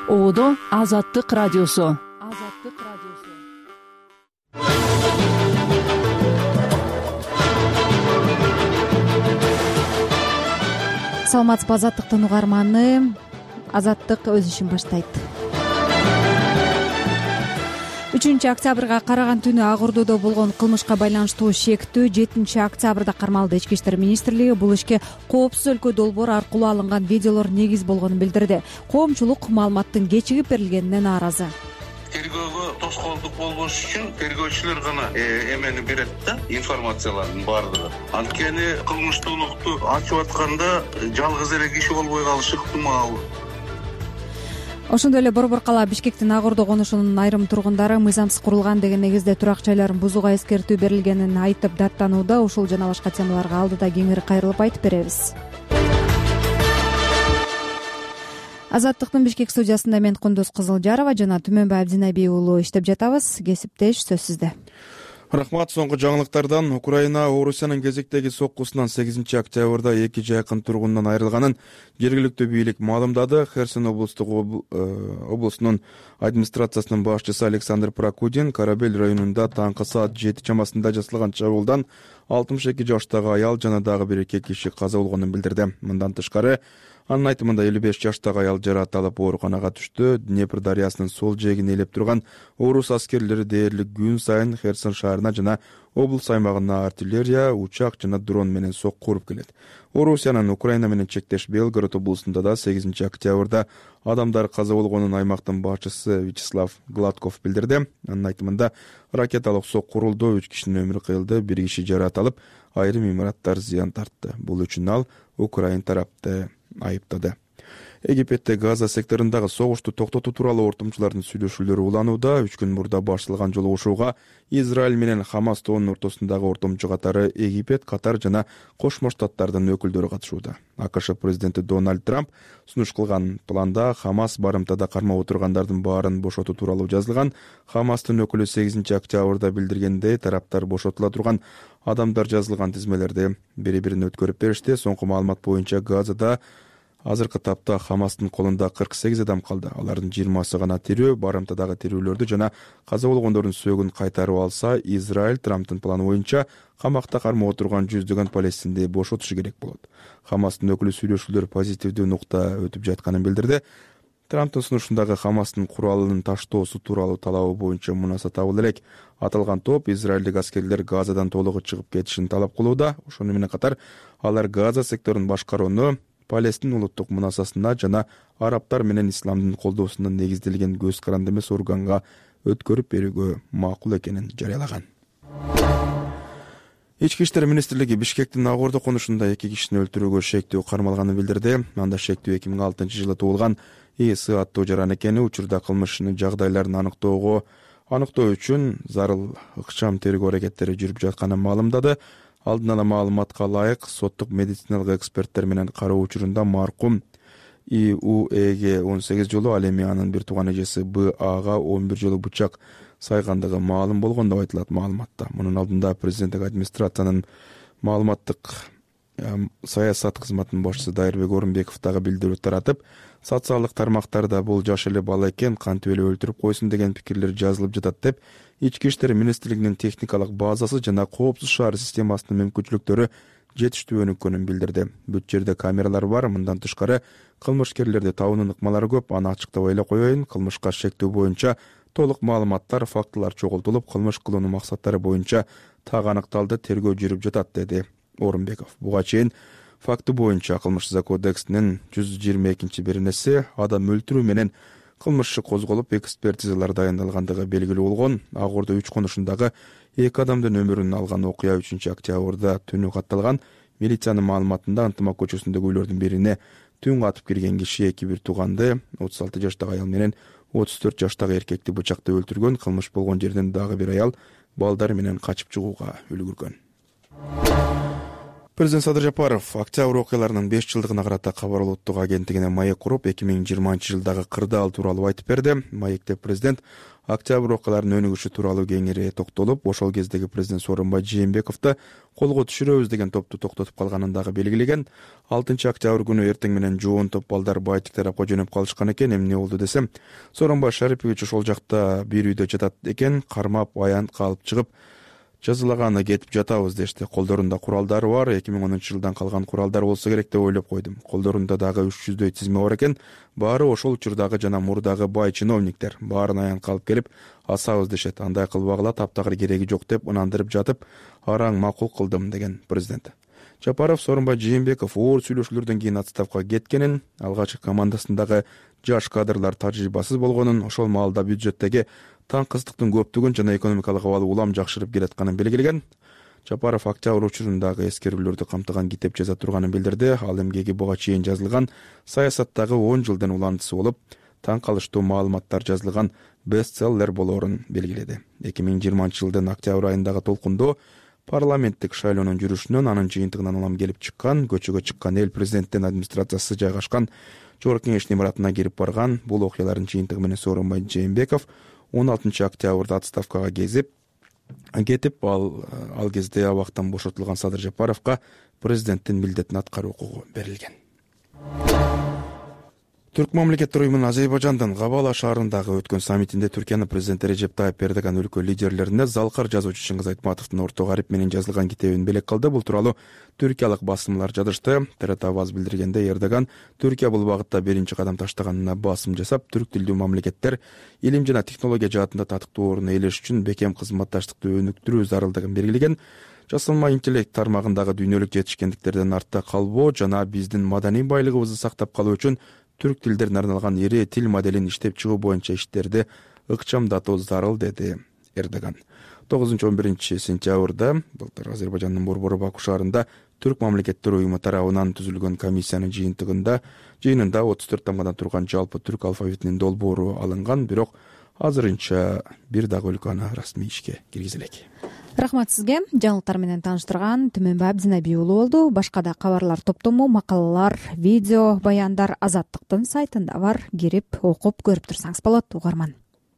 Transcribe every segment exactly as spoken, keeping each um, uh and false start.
Оодо Азаттык радиосу. Азаттык радиосу. Саламатсызбы, Азаттыктын угарманы. Азаттык өз ишин баштайт. үчүнчү октябрга караган түнү Ак Ордодо болгон кылмышка байланыштуу шектүү жетинчи октябрда кармалды. Ички иштер министрлиги бул ишке коопсуз өлкө долбоор аркылуу алынган видеолор негиз болгонун билдирди. Коомчулук маалыматтын кечигип берилгенине нааразы. Тергөөгө тоскоолдук болбош үчүн тергөөчүлөр гана эмени берет да, информациялардын баардыгы. Анткени кылмыштуулукту ачып атканда жалгыз эле киши болбой калышы ыктымал. Ошондой эле Борбор кала Бишкектин Ак Ордо конушунун айрым тургундары мыйзамсыз курулган деген негизде турак жайларын бузууга эскертүү берилгенин айтып даттанууда. Ушул жана башка темаларга алдыда кеңири кайрылып айтып беребиз. Азаттыктын Бишкек студиясында мен Кундуз Кызылжарова жана Түмөнбай Абдинабий уулу иштеп жатабыз. Кесиптеш сөз сизде. Рахмат. Соңку жаңылыктардан Украина Орусиянын кезектеги соккусунан сегизинчи октябрда эки жакын тургунунан айрылганын жергиликтүү бийлик маалымдады. Херсон облустук облусунун администрациясынын башчысы Александр Прокудин Карабель районунда таңкы саат жети чамасында жасалган чабуулдан алтымыш эки жаштагы аял жана дагы бир эки киши каза болгонун билдирди. Мындан тышкары анын айтымында элүү беш жаштагы аял жараат алып ооруканага түштү. Днепр дарыясынын сол жээгин ээлеп турган орус аскерлери дээрлик күн сайын Херсон шаарына жана облус аймагына артиллерия, учак жана дрон менен сокку уруп келет. Орусиянын Украина менен чектеш Белгород облусунда да сегизинчи октябрда адамдар каза болгонун аймактын башчысы Вячеслав Гладков билдирди. Анын айтымында ракеталык сокку урулду, үч кишинин өмүрү кыйылды, бир киши жараат алып, айрым имараттар зыян тартты. Бул үчүн ал Украин тарапты айыптады. Египетте Газа секторундагы согушту токтотуу тууралуу ортомчулардын сүйлөшүүлөрү уланууда. Үч күн мурда башталган жолугушууга Израиль менен Хамас тобунун ортосундагы ортомчу катары Египет, Катар жана Кошмо Штаттардын өкүлдөрү катышууда. АКШ президенти Дональд Трамп сунуш кылган планда Хамас барымтада кармап отургандардын баарын бошотуу тууралуу жазылган. Хамастын өкүлү сегизинчи октябрда билдиргендей, тараптар бошотула турган адамдар жазылган тизмелерди бири-бирине өткөрүп беришти. Соңку маалымат боюнча Газада азыркы тапта Хамастын колунда кырк сегиз адам калды. Алардын жыйырмасы гана тирүү. Барымтадагы тирүүлөрдү жана каза болгондордун сөөгүн кайтарып алса, Израиль Трамптын планы боюнча камакта кармап отурган жүздөгөн палестинди бошотушу керек болот. Хамастын өкүлү сүйлөшүүлөр позитивдүү нукта өтүп жатканын билдирди. Трамптын сунушундагы Хамастын куралынын таштоосу тууралуу талабы боюнча мунаса табыл элек. Аталган топ израилдик аскерлер Газадан толугу чыгып кетишин талап кылууда. Ошону менен катар алар Газа секторун башкарууну Палестин улуттук мунасасына жана арабтар менен исламдын колдоосуна негизделген көз каранды эмес органга өткөрүп берүүгө макул экенин жарыялаган. Ички иштер министрлиги Бишкектин Ак Ордо конушунда эки кишини өлтүрүүгө шектүү кармалганын билдирди. Анда шектүү эки миң алтынчы жылы туулган ИС аттуу жаран экени, учурда кылмыштын жагдайларын аныктоого аныктоо үчүн зарыл ыкчам тергөө аракеттери жүрүп жатканын маалымдады. Алдын ала маалыматка ылайык, соттук медициналык эксперттер менен кароо учурунда маркум И У Эге он сегиз жолу, ал эми анын бир тууган эжеси Б Ага он бир жолу бычак сайгандыгы маалым болгон деп айтылат маалыматта. Мунун алдында президенттик администрациянын маалыматтык саясат кызматынын башчысы Дайырбек Орунбеков дагы билдирүү таратып, социалдык тармактарда бул жаш эле бала экен, кантип эле өлтүрүп койсун деген пикирлер жазылып жатат деп, Ички иштер министрлигинин техникалык базасы жана коопсуз шаар системасынын мүмкүнчүлүктөрү жетиштүү өнүккөнүн билдирди. Бүт жерде камералар бар. Мындан тышкары кылмышкерлерди табуунун ыкмалары көп. Аны ачыктабай эле коеюн. Кылмышка шектүү боюнча толук маалыматтар, фактылар чогултулуп, кылмыш кылуунун максаттары боюнча так аныкталды, тергөө жүрүп жатат, деди Орунбеков. Буга чейин факты боюнча Кылмыш кодексинин жүз жыйырма экинчи беренеси адам өлтүрүү менен кылмыш козголуп, экспертизалар дайындалгандыгы белгилүү болгон. Ак Ордо үч конушундагы эки адамдын өмүрүн алган окуя үчүнчү октябрда түнү катталган. Милициянын маалыматында Ынтымак көчөсүндөгү үйлөрдүн бирине түн катып кирген киши эки бир тууганды, отуз алты жаштагы аял менен отуз төрт жаштагы эркекти бычактап өлтүргөн. Кылмыш болгон жерден дагы бир аял балдары менен качып чыгууга үлгүргөн. Президент Садыр Жапаров октябрь окуяларынын беш жылдыгына карата Кабар улуттук агенттигине маек куруп, эки миң жыйырманчы жылдагы кырдаал тууралуу айтып берди. Маекте президент октябрь окуяларынын өнүгүшү тууралуу кеңири токтолуп, ошол кездеги президент Сооронбай Жээнбековду колго түшүрөбүз деген топту токтотуп калганын дагы белгилеген. алтынчы октябрь күнү эртең менен жоон топ балдар Баатик тарапка жөнөп калышкан экен. Эмне болду десем, Сооронбай Шарипович ошол жакта бир үйдө жатат экен, кармап аянтка алып чыгып жазылаганы кетип жатабыз дешти. Колдорунда куралдары бар, эки миң онунчу жылдан калган куралдар болсо керек деп ойлоп койдум. Колдорунда дагы үч жүздөй тизме бар экен. Баары ошол учурдагы жана мурдагы бай чиновниктер. Баарын аянтка алып келип асабыз дешет. Андай кылбагыла, таптагыр кереги жок деп ынандырып жатып, араң макул кылдым деген президент. Жапаров Сооронбай Жээнбеков оор сүйлөшүүлөрдөн кийин отставкага кеткенин, алгачкы командасындагы жаш кадрлар тажрыйбасыз болгонун, ошол маалда бюджеттеги таңкыстыктын көптүгүн жана экономикалык абалы улам жакшырып келатканын белгилеген. Жапаров октябрь учурундагы эскерүүлөрдү камтыган китеп жаза турганын билдирди. Ал эмгеги буга чейин жазылган саясаттагы он жылдын уландысы болуп, таң калыштуу маалыматтар жазылган бестселлер болоорун белгиледи. эки миң жыйырманчы жылдын октябрь айындагы толкундо парламенттик шайлоонун жүрүшүнөн, анын жыйынтыгынан улам келип чыккан, көчөгө чыккан эл президенттин администрациясы жайгашкан Жогорку Кеңештин имаратына кирип барган. Бул окуялардын жыйынтыгы менен Сооронбай Жээнбеков он алтынчы октябрда отставкага кезип кетип, ал ал кезде абактан бошотулган Садыр Жапаровго президенттин милдетин аткаруу укугу берилген. Түрк мамлекеттер уюмунун Азербайжандын Кабала шаарындагы өткөн саммитинде Түркиянын президенти Режеп Тайып Эрдоган өлкө лидерлерине залкар жазуучу Чыңгыз Айтматовдун орто карип менен жазылган китебин белек кылды. Бул тууралуу түркиялык басымлар жазышты. ТРТ АВАЗ билдиргенде, Эрдоган Түркия бул багытта биринчи кадам таштаганына басым жасап, түрк тилдүү мамлекеттер илим жана технология жаатында татыктуу орун ээлеш үчүн бекем кызматташтыкты өнүктүрүү зарылдыгын белгилеген. Жасылма интеллект тармагындагы дүйнөлүк жетишкендиктерден артта калбоо жана биздин маданий байлыгыбызды сактап калуу үчүн түрк тилдерине арналган ири тил моделин иштеп чыгуу боюнча иштерди ыкчамдатуу зарыл, деди Эрдоган. тогузунчу он биринчи сентябрда былтыр Азербайжандын Борбору Баку шаарында Түрк мамлекеттер уюму тарабынан түзүлгөн комиссиянын жыйынтыгында жыйынында отуз төрт тамгадан турган жалпы түрк алфавитинин долбоору алынган, бирок азырынча бир дагы өлкө аны расмий ишке киргизе элек. Рахмат сизге. Жаңылыктар менен тааныштырган Түмөнбай Абдинабий уулу болду. Башка да кабарлар топтому, макалалар, видео, баяндар Азаттыктын сайтында бар. Кирип окуп көрүп турсаңыз болот, угарман.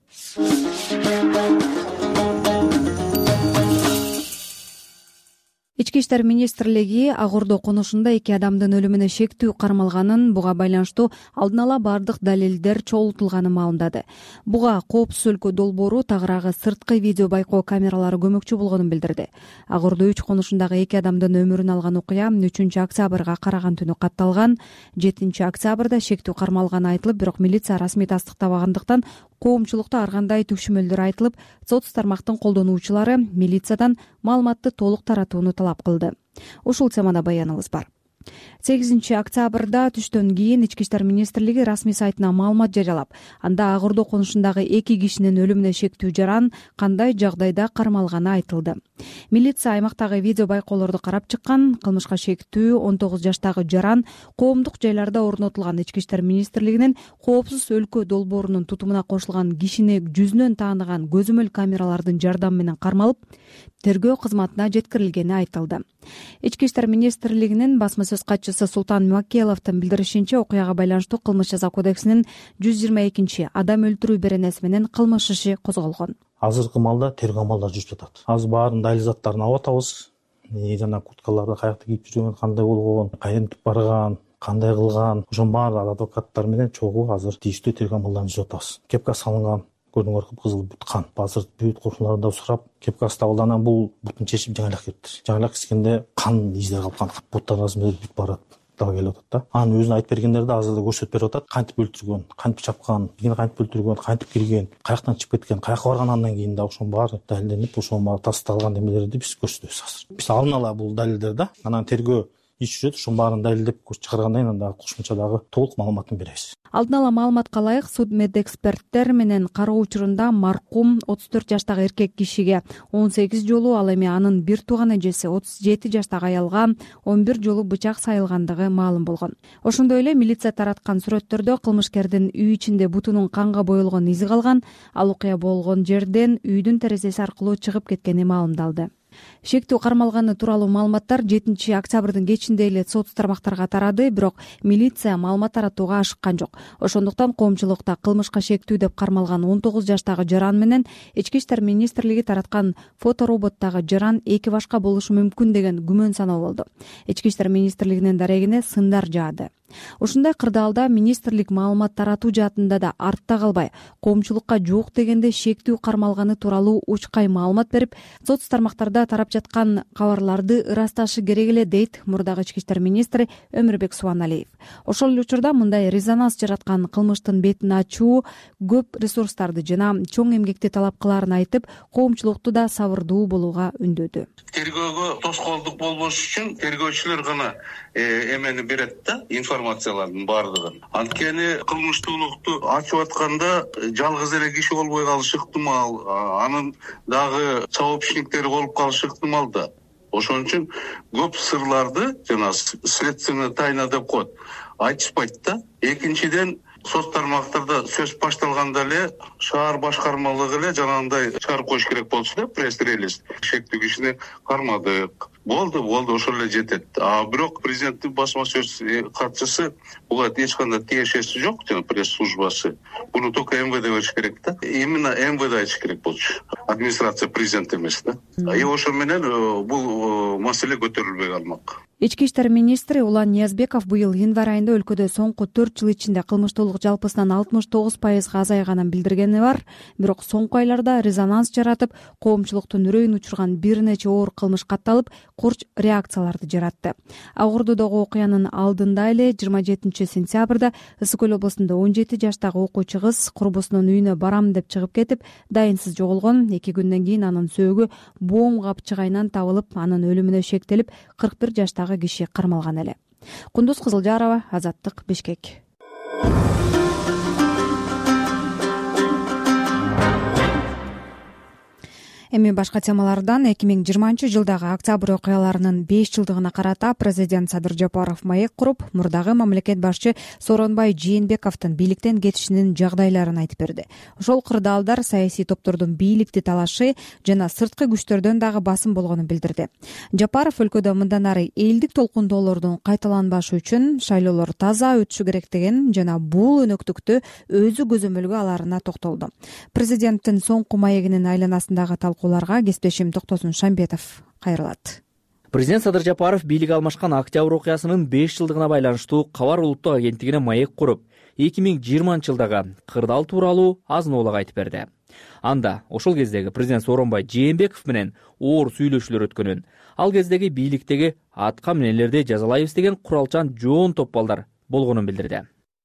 Ички иштер министрлиги Ак Ордо конушунда эки адамдын өлүмүнө шектүү кармалганын, буга байланыштуу алдын ала бардык далилдер чогултулганын маалымдады. Буга Коопсуз өлкө долбоору, тагыраагы сырткы видео байкоо камералары көмөкчү болгонун билдирди. Ак Ордо үч конушундагы эки адамдын өмүрүн алган окуя үчүнчү октябрга караган түнү катталган. жетинчи октябрда шектүү кармалганы айтылып, бирок милиция расмий тастыктабагандыктан коомчулукта ар кандай түшүмөлдөр айтылып, соц тармактын колдонуучулары милициядан маалыматты толук таратууну талап кылды. Ушул темада баяныбыз бар. сегизинчи октябрда түштөн кийин Ички иштер министрлиги расмий сайтына маалымат жарыялап, анда Ак Ордо конушундагы эки кишинин өлүмүнө шектүү жаран кандай жагдайда кармалганы айтылды. Милиция аймактагы видео байкоолорду карап чыккан. Кылмышка шектүү он тогуз жаштагы жаран коомдук жайларда орнотулган Ички иштер министрлигинин Коопсуз өлкө долбоорунун тутумуна кошулган кишини жүзүнөн тааныган көзөмөл камералардын жардамы менен кармалып, тергөө кызматына жеткирилгени айтылды. Ички иштер министрлигинин басма сөз катчысы Султан Макеловдун билдиришинче, окуяга байланыштуу кылмыш жаза кодексинин жүз жыйырма экинчи адам өлтүрүү беренеси менен кылмыш иши козголгон. Азыркы маалда тергөө амалдары жүрүп жатат. Азыр баарын далил заттарын алып атабыз. Жана курткаларды каякта кийип жүргөн, кандай болгон, кантип барган, кандай кылган, ошонун баары адвокаттар менен чогуу азыр тийиштүү тергөө амалдарын жүрүп атабыз. Кепка салынган, көрдүңөр, кып-кызыл бут кан. Азыр бүт кошуналардан сурап, кепкасы табылды. Анан бул бутун чечип жаңы элек кетти. Жаңы элек кескенде кан издери калган, буттардын арасында бүт барат. Дагы келип атат да. Анын өзүн айтып бергендерди азыр да көрсөтүп берип атат. Кантип өлтүргөн, кантип чапкан, кийин кантип өлтүргөн, кантип кирген, каяктан чыгып кеткен, каяка барган, андан кийин да ошонун баары далилденип, ошонун баары тасталган демелерди биз көрсөтөбүз азыр. Биз алдын ала бул далилдер да, анан тергөө иш жүрөт, ошонун баарын далилдеп чыгаргандан кийин анда кошумча дагы толук маалыматын беребиз. Алдын ала маалыматка ылайык, суд медэксперттер менен кароо учурунда маркум отуз төрт жаштагы эркек кишиге он сегиз жолу, ал эми анын бир тууган эжеси отуз жети жаштагы аялга он бир жолу бычак сайылгандыгы маалым болгон. Ошондой эле милиция тараткан сүрөттөрдө кылмышкердин үй ичинде бутунун канга боелгон изи калган. Ал окуя болгон жерден үйдүн терезеси аркылуу чыгып кеткени маалымдалды. Шектүү кармалганы тууралуу маалыматтар жетинчи октябрдын кечинде эле соц тармактарга тарады, бирок милиция маалымат таратууга ашыккан жок. Ошондуктан коомчулукта кылмышка шектүү деп кармалган он тогуз жаштагы жаран менен Ички иштер министрлиги тараткан фотороботтогу жаран эки башка болушу мүмкүн деген күмөн саналууда. Ички иштер министрлигинин дарегине сындар жаады. Ушундай кырдаалда министрлик маалымат таратуу жаатында да артта калбай, коомчулукка жок дегенде шектүү кармалганы тууралуу учкай маалымат берип, соц тармактарда тарап жаткан кабарларды ырасташы керек эле, дейт мурдагы ички иштер министри Өмүрбек Субаналиев. Ошол эле учурда мындай резонанс жараткан кылмыштын бетин ачуу көп ресурстарды жана чоң эмгекти талап кылаарын айтып, коомчулукту да сабырдуу болууга үндөдү. Тергөөгө тоскоолдук болбош үчүн тергөөчүлөр гана эмени берет да, информациялардын баардыгын. Анткени кылмыштуулукту ачып атканда жалгыз эле киши болбой калышы ыктымал, анын дагы сообщниктери болуп калышы ыктымал да. Ошон үчүн көп сырларды жана следственная тайна деп коет, айтышпайт да. Экинчиден, соц тармактарда сөз башталганда эле шаар башкармалыгы эле жанагындай чыгарып коюш керек болчу да, пресс-релиз. Шектүү кишини кармадык. Болду, болду, ошол эле жетет. А бирок президенттин басма сөз катчысы буга эч кандай тиешеси жок, жана пресс-службасы. Буну только эм вэ дэ бериш керек да. Именно эм вэ дэ айтыш керек болчу. Администрация президент эмес да. И ошо менен бул маселе көтөрүлбөй калмак. Ички иштер министри Улан Ниязбеков быйыл январь айында өлкөдө соңку төрт жыл ичинде кылмыштуулук жалпысынан алтымыш тогуз пайызга азайганын билдиргени бар, бирок соңку айларда резонанс жаратып, коомчулуктун үрөйүн учурган бир нече оор кылмыш катталып, курч реакцияларды жаратты. Ак Ордодогу окуянын алдында эле жыйырма жетинчи сентябрда Ысык Көл облусунда он жети жаштагы окуучу кыз курбусунун үйүнө барам деп чыгып кетип, дайынсыз жоголгон. Эки күндөн кийин анын сөөгү боом капчыгайынан табылып, анын өлүмүнө шектелип, кырк бир жаштагы киши кармалган эле. Кундуз Кызылжарова, Азаттык, Бишкек. Эми башка темалардан эки миң жыйырманчы жылдагы октябрь окуяларынын беш жылдыгына карата президент Садыр Жапаров маек куруп, мурдагы мамлекет башчы Сооронбай Жээнбековдун бийликтен кетишинин жагдайларын айтып берди. Ошол кырдаалдар саясий топтордун бийликти талашы жана сырткы күчтөрдөн дагы басым болгонун билдирди. Жапаров өлкөдө мындан ары элдик толкундоолордун кайталанбашы үчүн шайлоолор таза өтүшү керек деген жана бул өнөктүктү өзү көзөмөлгө аларына токтолду. Президенттин соңку маегинин айланасындагы талкууларга кесиптешим Токтосун Шамбетов кайрылат. Президент Садыр Жапаров бийлик алмашкан октябрь окуясынын беш жылдыгына байланыштуу Кабар улуттук агенттигине маек куруп, эки миң жыйырманчы жылдагы кырдаал тууралуу азын-оолак айтып берди. Анда ошол кездеги президент Сооронбай Жээнбеков менен оор сүйлөшүүлөр өткөнүн, ал кездеги бийликтеги атка минелерди жазалайбыз деген куралчан жоон топ балдар болгонун билдирди.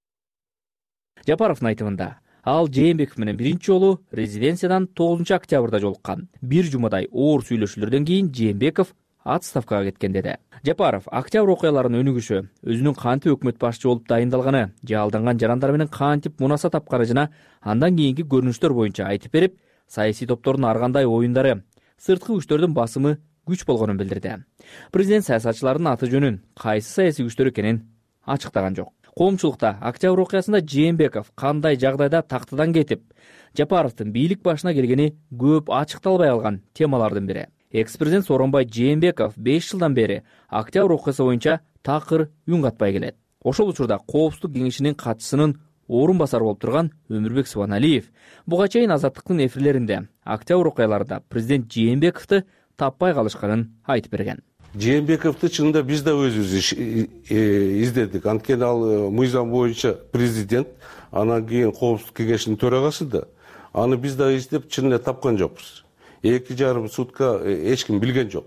Жапаровдун айтымында, ал Жээнбеков менен биринчи жолу резиденциядан тогузунчу октябрда жолуккан. Бир жумадай оор сүйлөшүүлөрдөн кийин Жээнбеков отставкага кеткен деди. Жапаров октябрь окуяларынын өнүгүшү, өзүнүн кантип өкмөт башчы болуп дайындалганы, же алданган жарандар менен кантип мунаса тапканы жана андан кийинки көрүнүштөр боюнча айтып берип, саясий топтордун ар кандай оюндары, сырткы күчтөрдүн басымы күч болгонун билдирди. Президент саясатчылардын аты жөнүн, кайсы саясий күчтөр экенин ачыктаган жок. Коомчулукта октябрь окуясында Жээнбеков кандай жагдайда тактыдан кетип, Жапаровдун бийлик башына келгени көп ачыкталбай алган темалардын бири. Экс-президент Сооронбай Жээнбеков беш жылдан бери октябрь окуясы боюнча такыр үн катпай келет. Ошол учурда Коопсуздук кеңешинин катчысынын орун басары болуп турган Өмүрбек Субаналиев буга чейин Азаттыктын эфирлеринде октябрь окуяларында президент Жээнбековду таппай калышканын айтып берген. Жээнбековду чынында биз да өзүбүз издедик. Анткени ал мыйзам боюнча президент, анан кийин Коопсуздук кеңешинин төрагасы да. Аны биз да издеп чын эле тапкан жокпуз. Эки жарым сутка эч ким билген жок.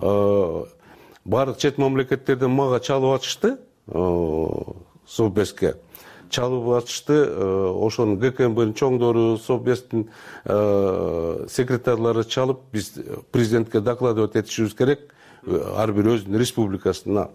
Баардык чет мамлекеттерден мага чалып атышты, Совбезге. Чалып атышты, ошонун гэ ка эм бнын чоңдору, Совбездин секретарлары чалып, биз президентке докладывать этишибиз керек. Ар бир өзүнүн республикасына.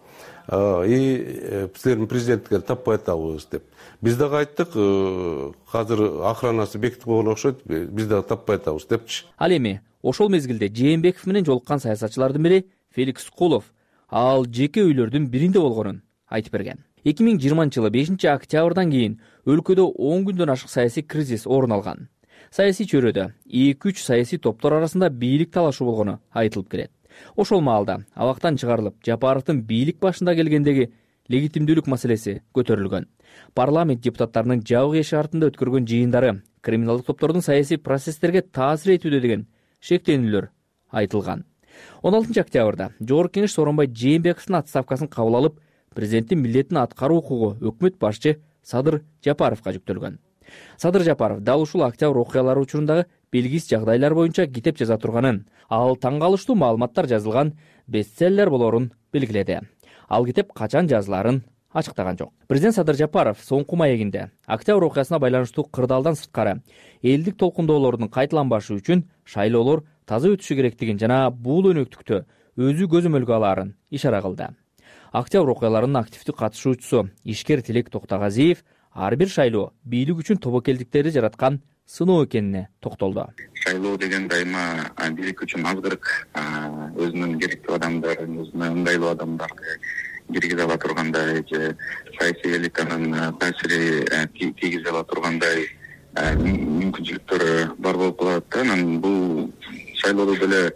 И силердин президентке таппай атабыз деп. Биз дагы айттык, азыр охранасы бекитип койгон окшойт, биз дагы таппай атабыз депчи. Ал эми ошол мезгилде Жээнбеков менен жолуккан саясатчылардын бири Феликс Кулов, ал жеке үйлөрдүн биринде болгонун айтып берген. эки миң жыйырманчы жылы бешинчи октябрдан кийин өлкөдө он күндөн ашык саясий кризис орун алган. саясий чөйрөдө эки үч саясий топтор арасында бийлик талашуу болгону айтылып келет. Ошол маалда абактан чыгарылып, Жапаровдун бийлик башында келгендеги легитимдүүлүк маселеси көтөрүлгөн. Парламент депутаттарынын жабык эшик артында өткөргөн жыйындары криминалдык топтордун саясий процесстерге таасир этүүдө деген шектенүүлөр айтылган. он алтынчы октябрда Жогорку Кеңеш Сооронбай Жээнбековдун отставкасын кабыл алып, президенттин милдетин аткаруу укугу өкмөт башчы Садыр Жапаровго жүктөлгөн. Садыр Жапаров дал ушул октябрь окуялары учурундагы белгисиз жагдайлар боюнча китеп жаза турганын, ал таң калыштуу маалыматтар жазылган бестселлер болорун белгиледи. Ал китеп качан жазыларын ачыктаган жок. Президент Садыр Жапаров соңку маегинде октябрь окуясына байланыштуу кырдаалдан сырткары элдик толкундоолордун кайталанбашы үчүн шайлоолор таза өтүшү керектигин жана бул өнөктүктө өзү көзөмөлгө алаарын ишара кылды. Октябрь окуяларынын активдүү катышуучусу ишкер Тилек Токтогазиев ар бир шайлоо бийлик үчүн тобокелдиктерди жараткан сыноо экенине токтолду. Шайлоо деген дайыма бийлик үчүн азгырык, өзүнүн керектүү адамдарын, өзүнө ыңгайлуу адамдарды киргизе ала тургандай же саясий элитанын таасири тийгизе ала тургандай мүмкүнчүлүктөр бар болуп калат да. Анан бул шайлоодо деле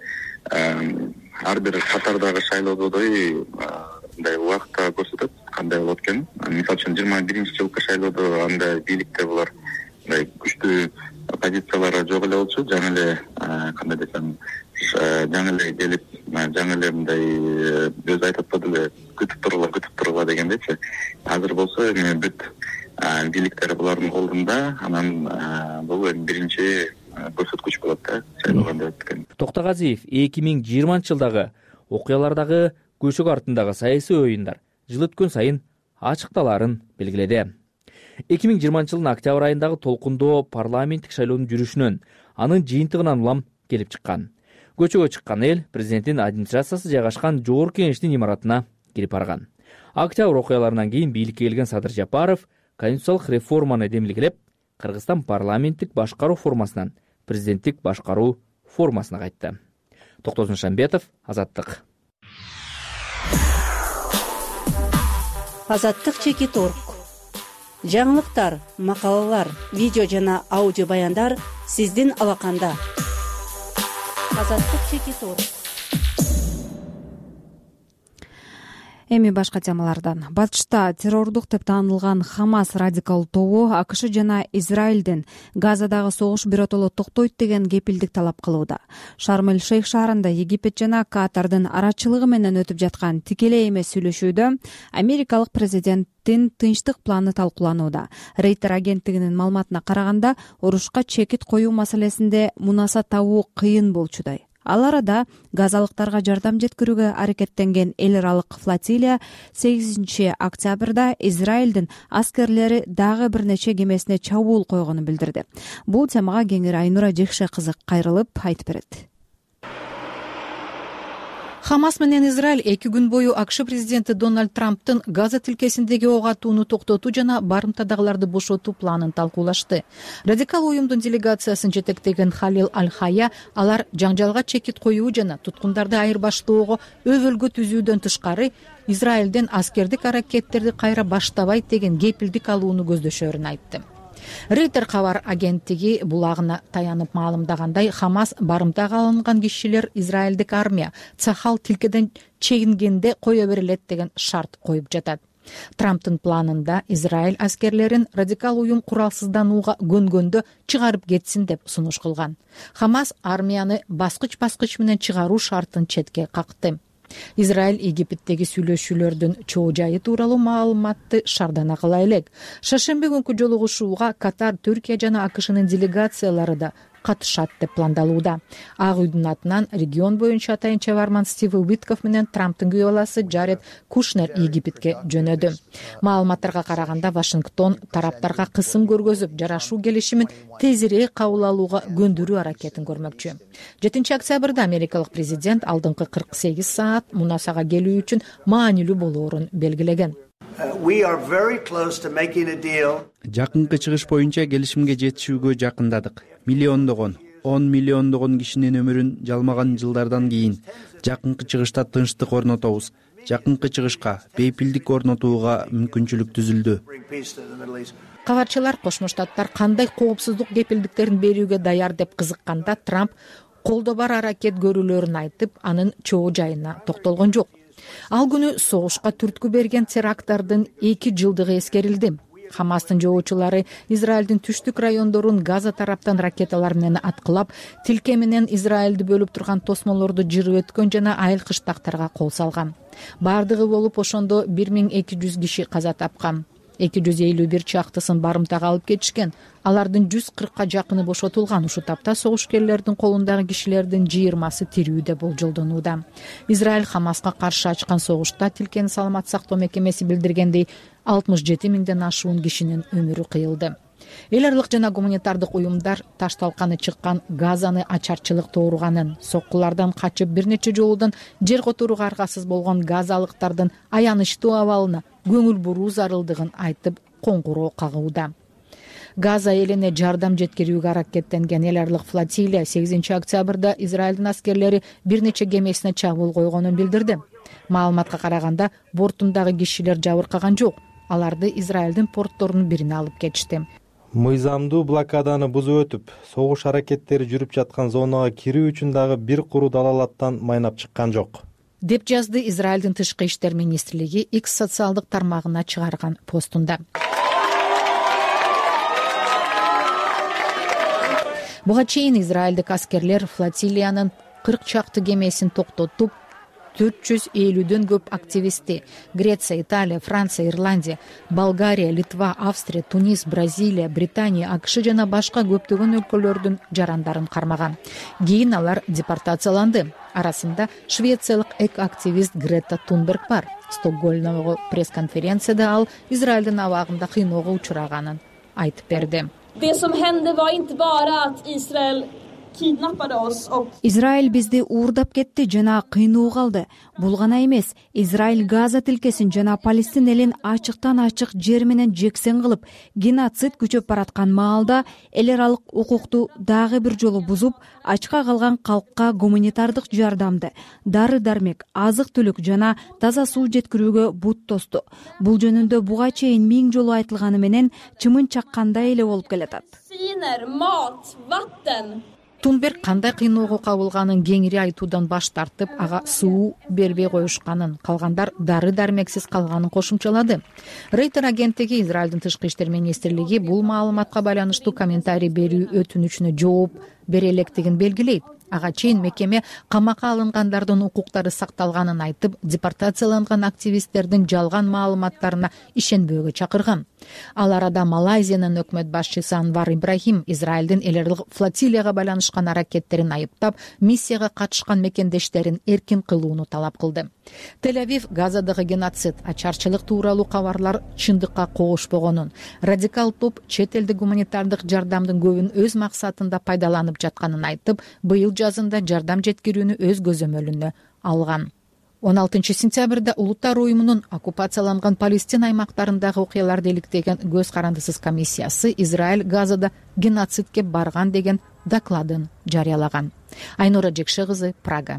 ар бир катардагы шайлоодой мындай убакытта көрсөтөт кандай болот экенин. Мисалы үчүн жыйырма биринчи жылкы шайлоодо анда бийликте булар мындай күчтүү позициялары жок эле болчу. Жаңы эле кандай десем, жаңы эле келип, жаңы эле мындай өзү айтып атпады эле, күтүп тургула, күтүп тургула дегендейчи. Азыр болсо эми бүт бийликтер булардын колунда, анан бул эми биринчи көрсөткүч болот да шайлоо кандай өткөн. Токтогазиев эки миң жыйырманчы жылдагы окуялардагы көчөк артындагы саясий оюндар жыл өткөн сайын ачыкталаарын белгиледи. эки миң жыйырманчы жылдын октябрь айындагы толкундоо парламенттик шайлоонун жүрүшүнөн, анын жыйынтыгынан улам келип чыккан. Көчөгө чыккан эл президенттин администрациясы жайгашкан Жогорку Кеңештин имаратына кирип барган. Октябрь окуяларынан кийин бийликке келген Садыр Жапаров конституциялык реформаны демилгелеп, Кыргызстан парламенттик башкаруу формасынан президенттик башкаруу формасына кайтты. Токтозун Шамбетов, Азаттык. Азаттык чекит орг. Жаңылыктар, макалалар, видео жана аудио баяндар сиздин алаканда. Азаттык чекит орг. Эми башка темалардан. Батышта террордук деп таанылган Хамас радикал тобу АКШ жана Израилдин Газадагы согуш биротоло токтойт деген кепилдик талап кылууда. Шарм-эль-Шейх шаарында Египет жана Катардын арачылыгы менен өтүп жаткан тикелей эмес сүйлөшүүдө америкалык президенттин тынчтык планы талкууланууда. Рейтер агенттигинин маалыматына караганда, урушка чекит коюу маселесинде мунаса табуу кыйын болчудай. Ал арада газалыктарга жардам жеткирүүгө аракеттенген эл аралык флотилия сегизинчи октябрда Израилдин аскерлери дагы бир нече кемесине чабуул койгонун билдирди. Бул темага кеңири Айнура Жекше кызы кайрылып айтып берет. Хамас менен Израиль эки күн бою АКШ президенти Дональд Трамптын Газа тилкесиндеги ок атууну токтотуу жана барымтадагыларды бошотуу планын талкуулашты. Радикал уюмдун делегациясын жетектеген Халил Аль-Хая алар жаңжалга чекит коюу жана туткундарды айырбаштоого өбөлгө түзүүдөн тышкары Израилден аскердик аракеттерди кайра баштабайт деген кепилдик алууну көздөшөрүн айтты. Рейтер кабар агенттиги булагына таянып маалымдагандай, Хамас барымтага алынган кишилер Израилдик армия Цахал тилкеден чегингенде кое берилет деген шарт коюп жатат. Трамптын планында Израиль аскерлерин радикал уюм куралсызданууга көнгөндө чыгарып кетсин деп сунуш кылган. Хамас армияны баскыч-баскыч менен чыгаруу шартын четке какты. Израиль Египеттеги сүйлөшүүлөрдүн чоо жайы тууралуу маалыматты шардана кыла элек. Шаршемби күнкү жолугушууга Катар, Түркия жана АКШнын делегациялары да катышат деп пландалууда. Ак үйдүн атынан регион боюнча атайын чабарман Стив Уитков менен Трамптын күйөө баласы Джаред Кушнер Египетке жөнөдү. Маалыматтарга караганда Вашингтон тараптарга кысым көргөзүп, жарашуу келишимин тезирээк кабыл алууга көндүрүү аракетин көрмөкчү. жетинчи октябрда америкалык президент алдыңкы кырк сегиз саат мунасага келүү үчүн маанилүү болоорун белгилеген. Жакынкы чыгыш боюнча келишимге жетишүүгө жакындадык. Миллиондогон, он миллиондогон кишинин өмүрүн жалмаган жылдардан кийин жакынкы чыгышта тынчтык орнотобуз. жакынкы чыгышка бейпилдик орнотууга мүмкүнчүлүк түзүлдү. Кабарчылар Кошмо Штаттар кандай коопсуздук кепилдиктерин берүүгө даяр деп кызыкканда Трамп колдо бар аракет көрүүлөрүн айтып, анын чоо жайына токтолгон жок. Ал күнү согушка түрткү берген теракттардын эки жылдыгы эскерилди. Хамастын жоочулары Израилдин түштүк райондорун Газа тараптан ракеталар менен аткылап, тилке менен Израилди бөлүп турган тосмолорду жырып өткөн жана айыл кыштактарга кол салган. Бардыгы болуп ошондо бир миң эки жүз киши каза тапкан. эки жүз элүү бир чактысын барымтага алып кетишкен. Алардын жүз кыркка жакыны бошотулган. Ушул тапта согушкерлердин колундагы кишилердин жыйырмасы тирүү деп болжолдонууда. Израиль Хамаска каршы ачкан согушта тилкени саламат сактоо мекемеси билдиргендей алтымыш жети миңден ашуун кишинин өмүрү кыйылды. Эл аралык жана гуманитардык уюмдар таш талканы чыккан Газаны ачарчылык тооруганын, соккулардан качып бир нече жолудан жер которууга аргасыз болгон газалыктардын аянычтуу абалына көңүл буруу зарылдыгын айтып коңгуроо кагууда. Газа элине жардам жеткирүүгө аракеттенген эл аралык флотилия сегизинчи октябрда Израилдин аскерлери бир нече кемесине чабуул койгонун билдирди. Маалыматка караганда бортундагы кишилер жабыркаган жок. Аларды Израилдин портторунун бирине алып кетишти. Мыйзамдуу блокаданы бузуп өтүп, согуш аракеттери жүрүп жаткан зонага кирүү үчүн дагы бир куру далалаттан майнап чыккан жок, деп жазды Израилдин тышкы иштер министрлиги X социалдык тармагына чыгарган постунда. Буга чейин израилдик аскерлер флотилиянын кырк чакты кемесин токтотуп, төрт жүз элүүдөн көп активистти Греция, Италия, Франция, Ирландия, Болгария, Литва, Австрия, Тунис, Бразилия, Британия, АКШ жана башка көптөгөн өлкөлөрдүн жарандарын кармаган. Кийин алар депортацияланды. Арасында швециялык эк-активист Грета Тунберг бар. Стокгольмдогу пресс-конференцияда ал Израилдин абагында кыйноого учураганын айтып берди. Израиль бизди уурдап кетти жана кыйноого алды. Бул гана эмес, Израиль Газа тилкесин жана Палестин элин ачыктан ачык жер менен жексен кылып, геноцид күчөп бараткан маалда эл аралык укукту дагы бир жолу бузуп, ачка калган калкка гуманитардык жардамды, дары-дармек, азык-түлүк жана таза суу жеткирүүгө бут тосту. Бул жөнүндө буга чейин миң жолу айтылганы менен чымын чаккандай эле болуп келатат. Тунберг кандай кыйноого кабылганын кеңири айтуудан баш тартып, ага суу бербей коюшканын, калгандар дары-дармексиз калганын кошумчалады. Рейтер агенттиги Израилдин тышкы иштер министрлиги бул маалыматка байланыштуу комментарий берүү өтүнүчүнө жооп бере электигин белгилейт. Ага чейин мекеме камакка алынгандардын укуктары сакталганын айтып, депортацияланган активисттердин жалган маалыматтарына ишенбөөгө чакырган. Ал арада Малайзиянын өкмөт башчысы Анвар Ибрахим Израилдин эл аралык флотилияга байланышкан аракеттерин айыптап, миссияга катышкан мекендештерин эркин кылууну талап кылды. Тель-Авив Газадагы геноцид, ачарчылык тууралуу кабарлар чындыкка когушпогонун, радикал топ чет элдик гуманитардык жардамдын көбүн өз максатында пайдаланып жатканын айтып, быйыл жазында жардам жеткирүүнү өз көзөмөлүнө алган. он алтынчы сентябрда Улуттар уюмунун оккупацияланган Палестин аймактарындагы окуяларды иликтеген көз карандысыз комиссиясы Израиль Газада геноцидке барган деген докладын жарыялаган. Айнура Жекше кызы, Прага.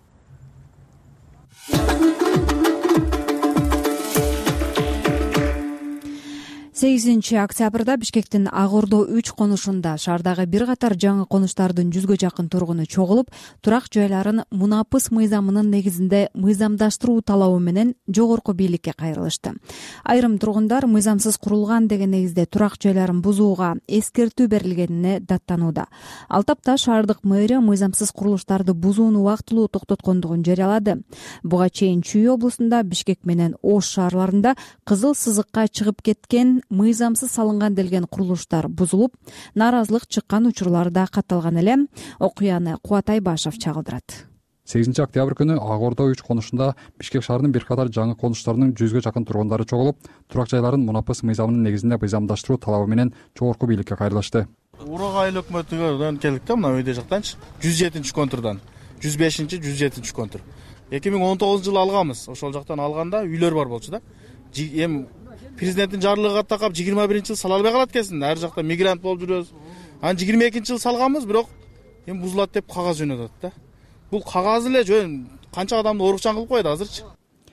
сегизинчи октябрда Бишкектин Ак Ордо үч конушунда шаардагы бир катар жаңы конуштардын жүзгө жакын тургуну чогулуп, турак жайларын мунапыс мыйзамынын негизинде мыйзамдаштыруу талабы менен жогорку бийликке кайрылышты. Айрым тургундар мыйзамсыз курулган деген негизде турак жайларын бузууга эскертүү берилгенине даттанууда. Ал тапта шаардык мэрия мыйзамсыз курулуштарды бузууну убактылуу токтоткондугун жарыялады. Буга чейин Чүй облусунда, Бишкек менен Ош шаарларында кызыл сызыкка чыгып кеткен мыйзамсыз салынган делген курулуштар бузулуп, нааразылык чыккан учурлар да катталган эле. Окуяны Кубат Айбашев чагылдырат. сегизинчи октябрь күнү Ак Ордо үч конушунда Бишкек шаарынын бир катар жаңы конуштарынын жүзгө жакын тургундары чогулуп, турак жайларын мунапыс мыйзамынын негизинде мыйзамдаштыруу талабы менен жогорку бийликке кайрылышты. Урак айыл өкмөтүнөн келдик да, мына өйдө жактанчы жүз жетинчи контурдан жүз бешинчи жүз жетинчи контур. эки миң он тогузунчу жылы алганбыз. Ошол жактан алганда үйлөр бар болчу да. Эми президенттин жарлыгы такап жыйырма биринчи жыл сала албай калат экенсиң. Ар жакта мигрант болуп жүрөбүз. Анан жыйырма экинчи жыл салганбыз, бирок эми бузулат деп кагаз жөнөтөт да. Бул кагаз эле жөн канча адамды оорукчан кылып коет азырчы.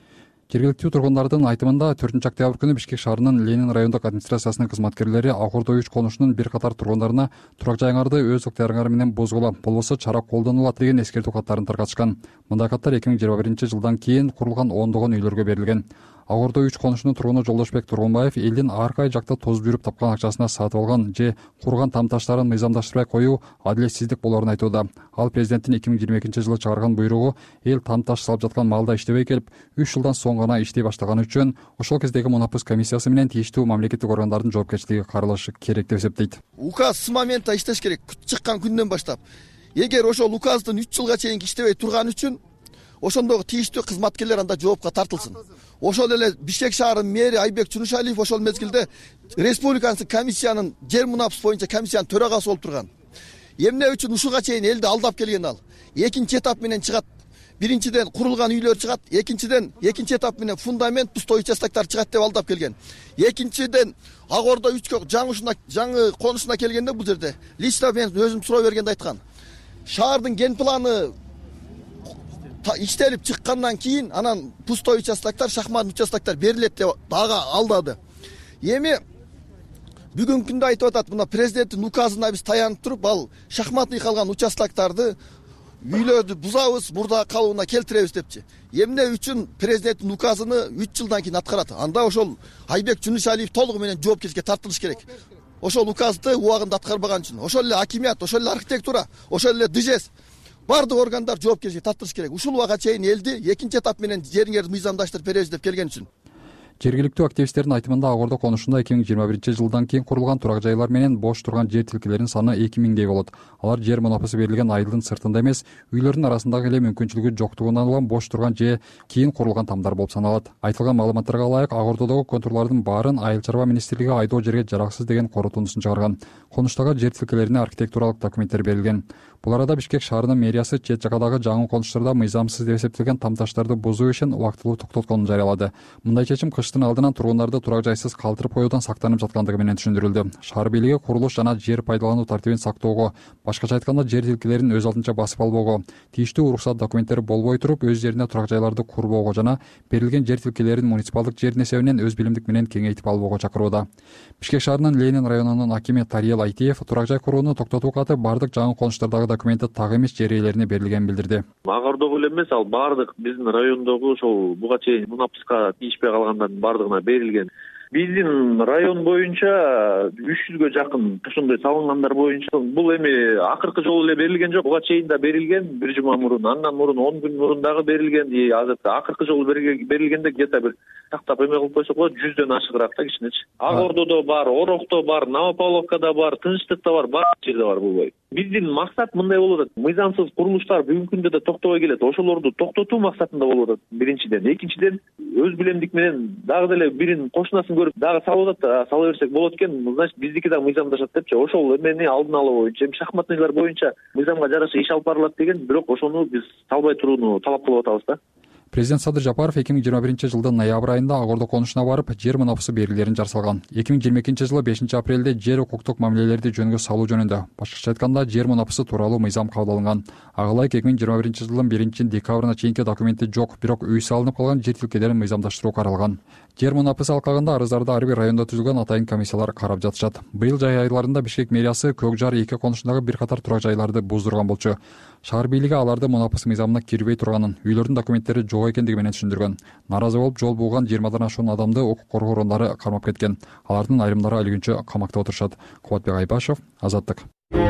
жергиликтүү тургундардын айтымында төртүнчү октябрь күнү Бишкек шаарынын Ленин райондук администрациясынын кызматкерлери Ак Ордо үч конушунун бир катар тургундарына турак жайыңарды өз ыктыярыңар менен бузгула, болбосо чара колдонулат деген эскертүү каттарын таркатышкан. Мындай каттар эки миң жыйырма биринчи жылдан кийин курулган ондогон үйлөргө берилген. Ак Ордо үч конушунун тургуну Жолдошбек Тургунбаев элдин ар кай жакта тозуп жүрүп тапкан акчасына сатып алган же курган там таштарын мыйзамдаштырбай коюу адилетсиздик болоорун айтууда. Ал президенттин эки миң жыйырма экинчи жылы чыгарган буйругу эл там таш салып жаткан маалда иштебей келип, үч жылдан соң гана иштей баштаганы үчүн ошол кездеги мунапыс комиссиясы менен тийиштүү мамлекеттик органдардын жоопкерчилиги каралышы керек деп эсептейт. Указ с момента иштеш керек, чыккан күндөн баштап. Эгер ошол указдын үч жылга чейин иштебей турган үчүн ошондогу тийиштүү кызматкерлер анда жоопко тартылсын. Ошол эле Бишкек шаарынын мэри Айбек Чунушалиев ошол мезгилде республикалык комиссиянын жер мунапыс боюнча комиссиянын төрагасы болуп турган. Эмне үчүн ушуга чейин элди алдап келген ал? Экинчи этап менен чыгат. Биринчиден курулган үйлөр чыгат, экинчиден экинчи этап менен фундамент, пустой участоктор чыгат деп алдап келген. Экинчиден Ак Ордо үчкө жаңышына жаңы конушуна келгенде бул жерде лично мен өзүм суроо бергенде айткан. Шаардын ген планы иштелип чыккандан кийин анан пустой участоктор, шахмат участоктор берилет деп дагы алдады. Эми бүгүнкү күндө айтып атат, мына президенттин указына биз таянып туруп, ал шахматный калган участокторду үйлөрдү бузабыз, мурда калыбына келтиребиз депчи. Эмне үчүн президенттин указыны үч жылдан кийин аткарат? Анда ошол Айбек Чунушалиев толугу менен жоопкерчиликке тартылыш керек. Ошол указды убагында аткарбаган үчүн. Ошол эле акимият, ошол эле архитектура, ошол эле ДЖС бардык органдар жоопкерчиликке тартылыш керек. Ушул убакка чейин элди экинчи этап менен жериңерди мыйзамдаштырып беребиз деп келген үчүн. Жергиликтүү активисттердин айтымында Ак Ордо конушунда эки миң жыйырма биринчи жылдан кийин курулган турак жайлар менен бош турган жер тилкелеринин саны эки миңдей болот. Алар жер мунапысы берилген айылдын сыртында эмес, үйлөрдүн арасындагы эле мүмкүнчүлүгү жоктугунан улам бош турган же кийин курулган тамдар болуп саналат. Айтылган маалыматтарга ылайык, Ак Ордодогу контурлардын баарын Айыл чарба министрлиги айдоо жерге жараксыз деген корутундусун чыгарган. Конуштагы жер тилкелерине архитектуралык документтер берилген. Бул арада Бишкек шаарынын мэриясы чет жакадагы жаңы конуштарда мыйзамсыз деп эсептелген там таштарды бузуу ишин убактылуу токтотконун жарыялады. Мындай чечим кыштын алдынан тургундарды турак жайсыз калтырып коюудан сактанып жаткандыгы менен түшүндүрүлдү. Шаар бийлиги курулуш жана жер пайдалануу тартибин сактоого, башкача айтканда жер тилкелерин өз алдынча басып албоого, тийиштүү уруксат документтери болбой туруп өз жерине турак жайларды курбоого жана берилген жер тилкелерин муниципалдык жердин эсебинен өз билимдик менен кеңейтип албоого чакырууда. Бишкек шаарынын Ленин районунун акими Тариел Айтиев турак жай курууну токтотуу каты бардык жаңы конуштардагы документи так эмес жер ээлерине берилгенин билдирди. Ак Ордого эле эмес, ал бардык биздин райондогу ошол буга чейин мунапыска тийишпей калгандардын бардыгына берилген. Биздин район боюнча үч жүзгө жакын ошондой салынгандар боюнча бул эми акыркы жолу эле берилген жок. Буга чейин да берилген бир жума мурун, андан мурун он күн мурун дагы берилген. И азыр акыркы жолу берилгенде где-то бир тактап эме кылып койсок болот, жүздөн ашыгыраак да кичинечи. Ак Ордодо бар, Орокто бар, Новопавловкада бар, Тынчтыкта бар, бар жерде бар бул бой. Биздин максат мындай болуп атат. Мыйзамсыз курулуштар бүгүнкү күндө да токтобой келет. Ошолорду токтотуу максатында болуп атат. Биринчиден, экинчиден өз билемдик менен дагы деле бирин кошунасын көрүп дагы салып атат, сала берсек болот экен. Значит, биздики да мыйзамдашат депчи. Ошол эмени алдын алуу боюнча, шахматныйлар боюнча мыйзамга жараша иш алып барылат деген, бирок ошону биз салбай турууну талап кылып атабыз да. Президент Садыр Жапаров эки миң жыйырма биринчи жылдын ноябрь айында Ак Ордо конушуна барып, жер мунапысы берилерин жарсалган. эки миң жыйырма экинчи жылы бешинчи апрелде жер укуктук мамилелерди жөнгө салуу жөнүндө, башкача айтканда жер мунапысы тууралуу мыйзам кабыл алынган. Ага ылайык эки миң жыйырма биринчи жылдын биринчи декабрына чейинки документи жок, бирок үй салынып калган жер тилкелерин мыйзамдаштыруу каралган. Жер мунапысы алкагында арыздарды ар бир райондо түзүлгөн атайын комиссиялар карап жатышат. Быйыл жай айларында Бишкек мэриясы Көк Жар эки конушундагы бир катар турак жайларды буздурган болчу. Шаар бийлиги аларды мунапыс мыйзамына кирбей турганын, үйлөрдүн документтери жок экендиги менен түшүндүргөн. Наразы болуп жол бууган жыйырмадан ашуун адамды укук коргоо орундары кармап кеткен. Алардын айрымдары өлгүнчө камакта отурушат. Кубатбек Айбашев, Азаттык.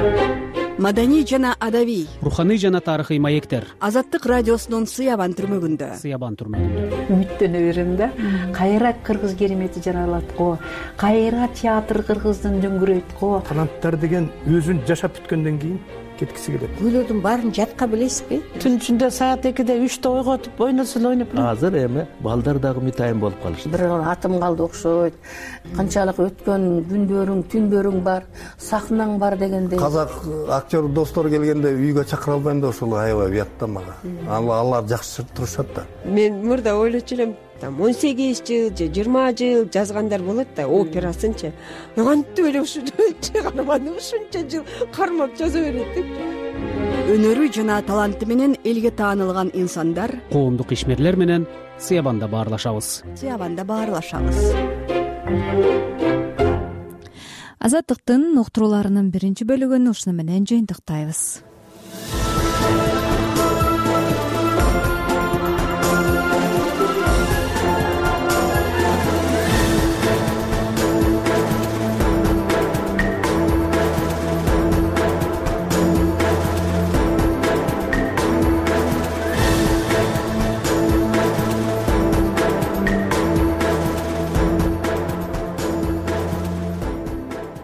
Маданий жана адабий, руханий жана тарыхый маектер. Азаттык радиосунун Сыябан түрмөгүндө. Сыябан түрмөгүндө. Үмүттөнө берем да. Кайра кыргыз керемети жаралат го. Кайра театр кыргыздын дөңгүрөйт го. Таланттар деген өзүн жашап бүткөндөн кийин кеткиси келет. Күйлөрдүн баарын жатка билесизби? Түн ичинде саат экиде үчтө ойготуп ойносун ойноп. Азыр эми балдар дагы митайын болуп калышты. Бир атым калды окшойт. Канчалык өткөн күндөрүң, түндөрүң бар, сахнаң бар дегендей. Казак актер достор келгенде үйгө чакыра албайм да ошол аябай уят да мага. Алар жакшы турушат да. Мен мурда ойлочу элем, он сегиз жыл же жыйырма жыл жазгандар болот да, операсынчы. Кантип эле ушунча ушунча жыл кармап жаза берет деп. өнөрү жана таланты менен элге таанылган инсандар коомдук ишмерлер менен сыябанда баарлашабыз сыябанда баарлашабыз. Азаттыктын уктурууларынын биринчи бөлүгүн ушуну менен жыйынтыктайбыз.